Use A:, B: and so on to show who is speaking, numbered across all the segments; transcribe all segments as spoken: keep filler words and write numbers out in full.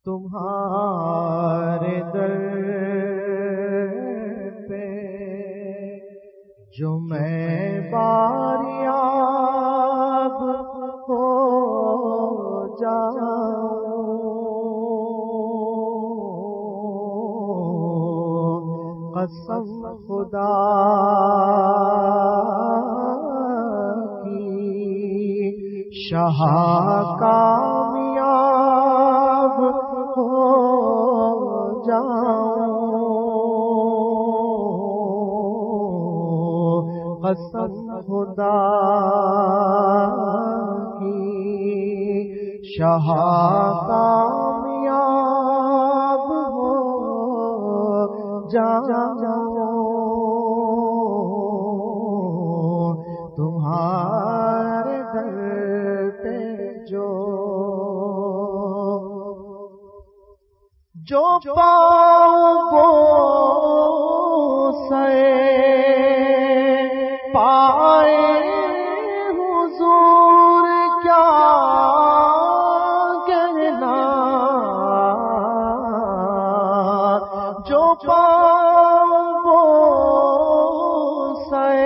A: تمہارے در پہ جو میں باریاب ہو جاؤں، قسم خدا کی شاہ کامیاب ہو جاؤں، قسم خدا کی شاہ کامیاب ہو جاؤں، تمہارے در پہ جو جو پاؤں وہ سے پائے حضور کیا کہنا، جو پاؤں وہ سے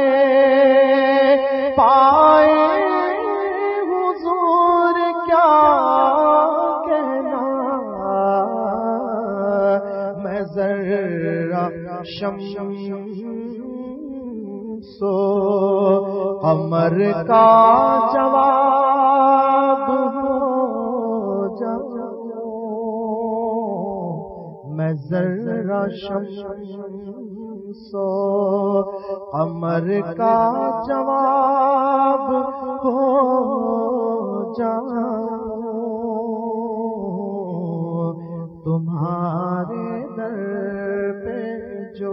A: پائے حضور کیا کہنا، میں ذرا شمس و قمر کا جواب ہو جاؤں، میں ذرا شمس و قمر کا جواب ہو جاؤں، تمہارے در پہ جو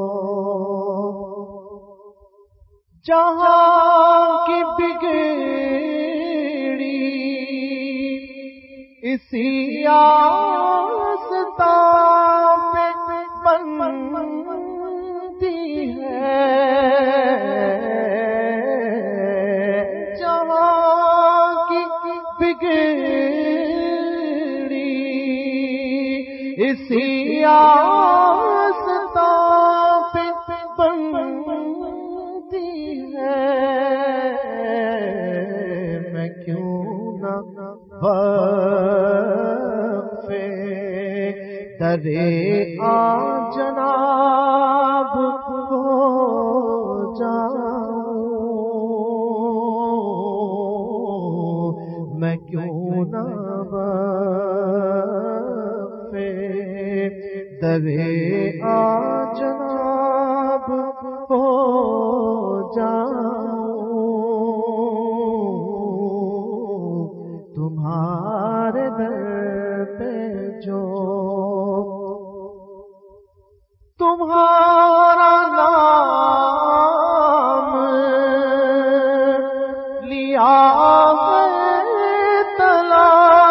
A: جہاں کی بگڑی اسی آستان پہ بنتی ہے، جہاں کی بگڑی اسی آستان پہ بنتی ہے، میں کیوں نہ وقفے درے آ جناب ہو جاؤں، میں کیوں نہ وقفے درے آ جناب ہو جاؤں، تمہارے در پہ جو تمہارا نام لیا ہے تلا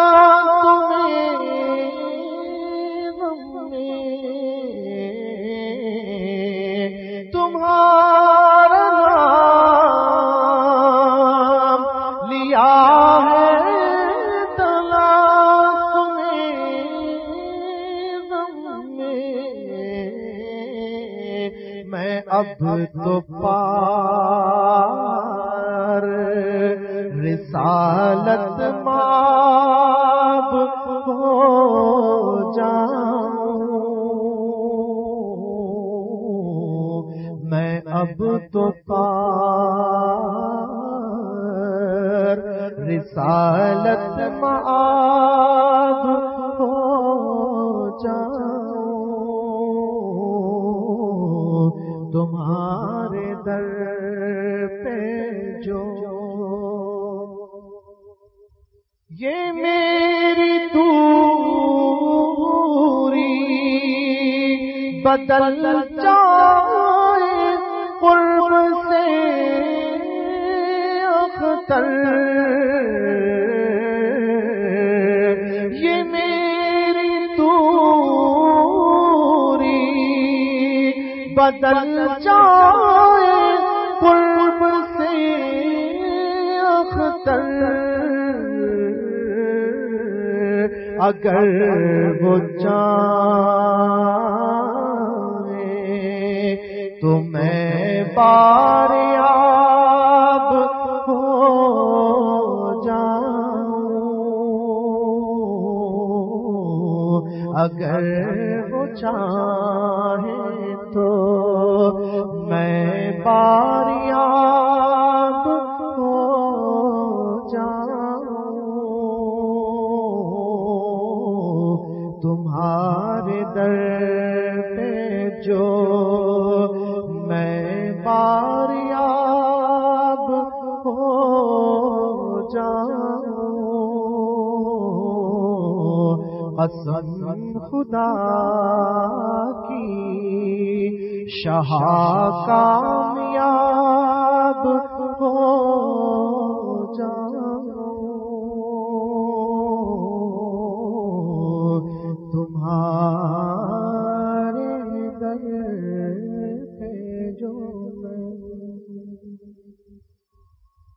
A: تمہارا نام لیا ہے تلا میں اب تو پار رسالت ماب ہو جاؤں، میں اب تو پار رسالت ماب ہو جاؤں، تمہارے در پہ جو یہ میری دوری بدل جائے قرب سے اختر، یہ میری دوری بدل جائے قرب سے اختر، اگر وہ چاہے تو میں باریاب ہو جاؤں، اگر وہ چاہے تو میں باریاب ہو جاؤں، تمہارے در پہ جو میں باریاب ہو جاؤں، قسم خدا کی شاہ کامیاب ہو جاؤں، تمہارے در پہ جو میں